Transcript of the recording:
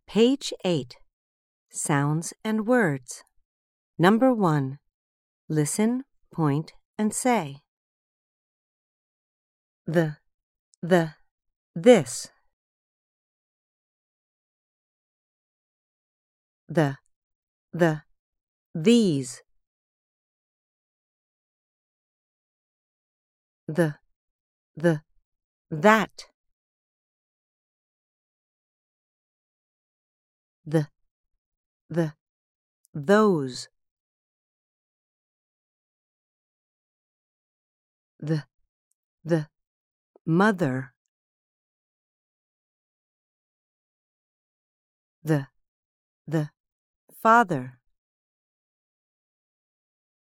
Page 8. Sounds and words. Number 1. Listen, point, and say. This. The, these. That. Those. The mother. The father.